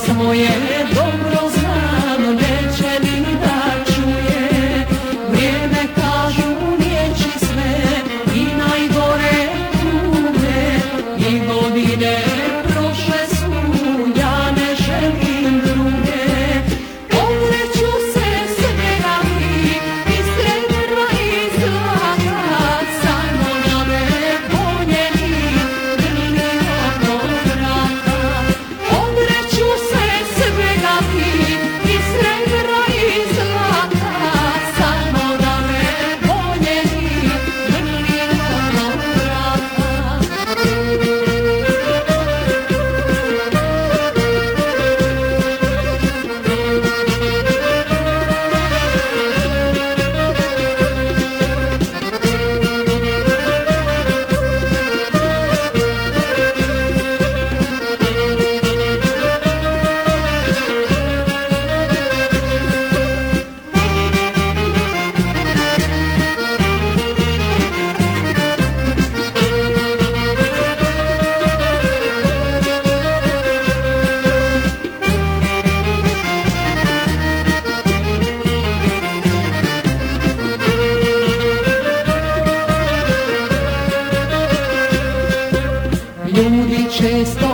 svoje dobro znam, neće ni da čuje. Vrijeme kažu riječi sve i najgore tuge, i godine prošle su, ja ne želim druge. Odreću se svega i srebra i zlata, samo da me voljeni grli oko vrata. Odreću se svega i srebra i zlata, samo da me voljeni grli oko vrata. Ljudi često